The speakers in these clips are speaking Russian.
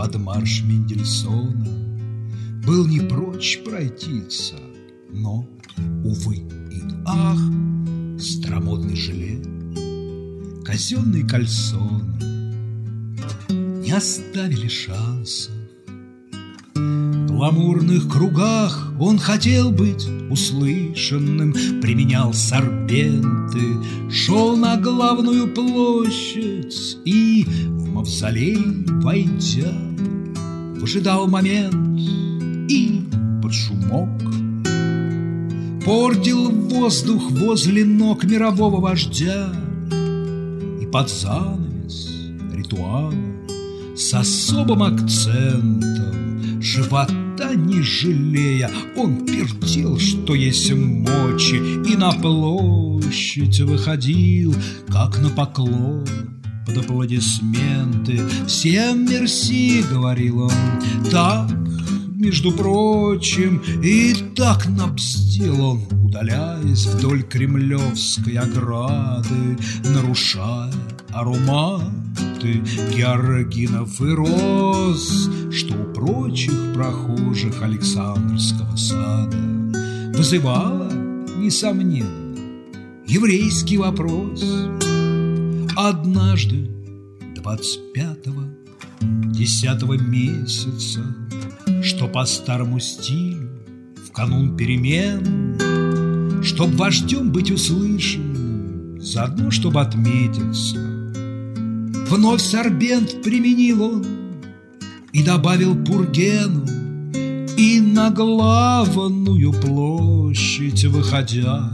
под марш Мендельсона был не прочь пройтиться, но, увы и ах, старомодный жилет, казенные кальсоны не оставили шансов. В гламурных кругах он хотел быть услышанным, применял сорбенты, шел на главную площадь и, в мавзолей войдя, выжидал момент и под шумок портил воздух возле ног мирового вождя. И под занавес ритуала с особым акцентом, живота не жалея, он пердел, что есть мочи, и на площадь выходил, как на поклон под аплодисменты. «Всем мерси», — говорил он, так, между прочим, и так набздел он, удаляясь вдоль кремлевской ограды, нарушая ароматы георгинов и роз, что у прочих прохожих Александрского сада вызывало, несомненно, еврейский вопрос. Однажды 25-го 10-го месяца, что по старому стилю в канун перемен, чтоб вождем быть услышанным, заодно чтоб отметиться, вновь сорбент применил он и добавил пургену, и на главную площадь выходя,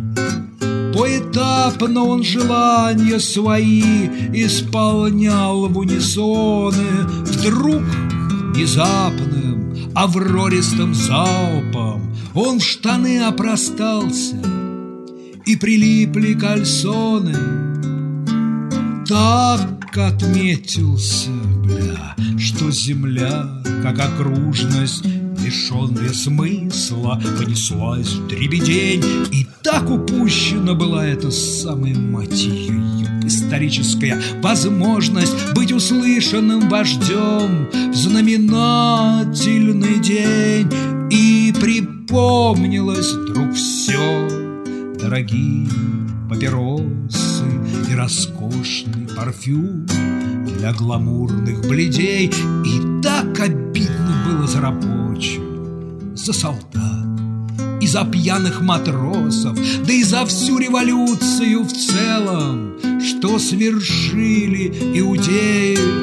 поэтапно он желания свои исполнял в унисоны. Вдруг внезапным аврористым залпом он в штаны опростался, и прилипли кальсоны. Так отметился, что земля, как окружность, лишенная смысла, понеслась в дребедень. И так упущена была эта самая, мать ее, историческая возможность быть услышанным вождем в знаменательный день. И припомнилось вдруг все: дорогие папиросы и роскошный парфюм для гламурных бледей. И так обидно было за рабочих, за солдат и за пьяных матросов, да и за всю революцию в целом, что свершили иудеи